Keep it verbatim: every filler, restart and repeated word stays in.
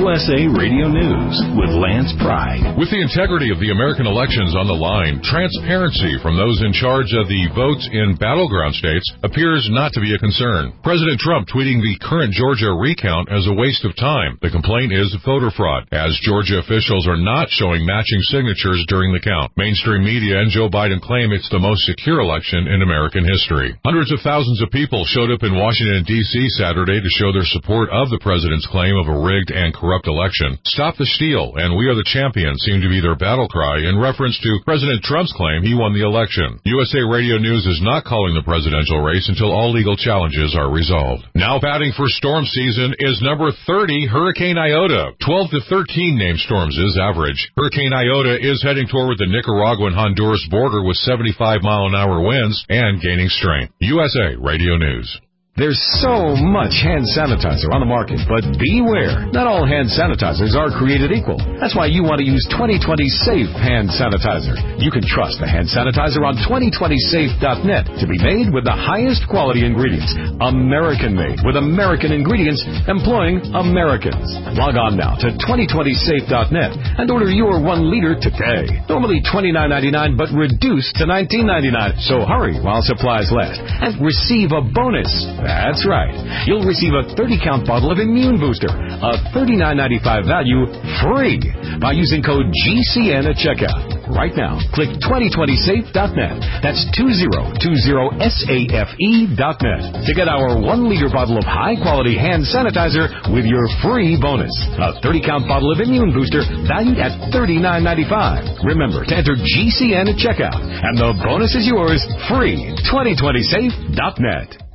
U S A Radio News with Lance Pride. With the integrity of the American elections on the line, transparency from those in charge of the votes in battleground states appears not to be a concern. President Trump tweeting the current Georgia recount as a waste of time. The complaint is voter fraud, as Georgia officials are not showing matching signatures during the count. Mainstream media and Joe Biden claim it's the most secure election in American history. Hundreds of thousands of people showed up in Washington, D C Saturday to show their support of the president's claim of a rigged and corrupt election. Stop the steal and we are the champions seem to be their battle cry in reference to President Trump's claim he won the election. U S A Radio News is not calling the presidential race until all legal challenges are resolved. Now batting for storm season is number thirty, Hurricane Iota. twelve to thirteen named storms is average. Hurricane Iota is heading toward the Nicaragua-Honduras border with seventy-five mile an hour winds and gaining strength. U S A Radio News. There's so much hand sanitizer on the market, but beware. Not all hand sanitizers are created equal. That's why you want to use twenty twenty Safe Hand Sanitizer. You can trust the hand sanitizer on twenty twenty safe dot net to be made with the highest quality ingredients. American-made with American ingredients employing Americans. Log on now to twenty twenty safe dot net and order your one liter today. Normally twenty-nine ninety-nine, but reduced to nineteen ninety-nine. So hurry while supplies last and receive a bonus. That's right. You'll receive a thirty count bottle of Immune Booster, a thirty-nine ninety-five value, free by using code G C N at checkout. Right now, click twenty twenty safe dot net. That's twenty twenty safe dot net to get our one liter bottle of high-quality hand sanitizer with your free bonus. A thirty count bottle of Immune Booster valued at thirty-nine ninety-five. Remember to enter G C N at checkout, and the bonus is yours free. twenty twenty safe dot net.